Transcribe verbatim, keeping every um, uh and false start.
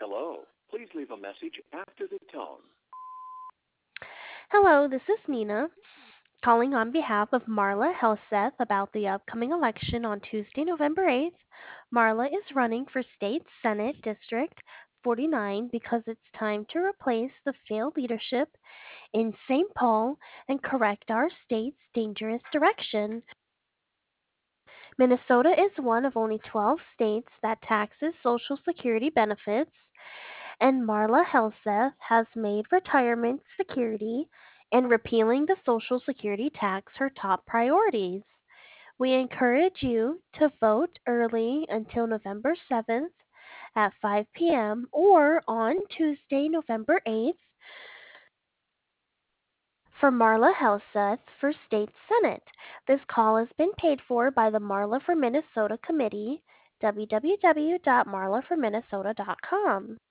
Hello. Please leave a message after the tone. Hello, this is Nina calling on behalf of Marla Helseth about the upcoming election on Tuesday, November eighth. Marla is running for State Senate District forty-nine because it's time to replace the failed leadership in Saint Paul and correct our state's dangerous direction. Minnesota is one of only twelve states that taxes Social Security benefits, and Marla Helseth has made retirement security and repealing the Social Security tax her top priorities. We encourage you to vote early until November seventh at five p m or on Tuesday, November eighth for Marla Helseth for State Senate. This call has been paid for by the Marla for Minnesota Committee, w w w dot marla for minnesota dot com.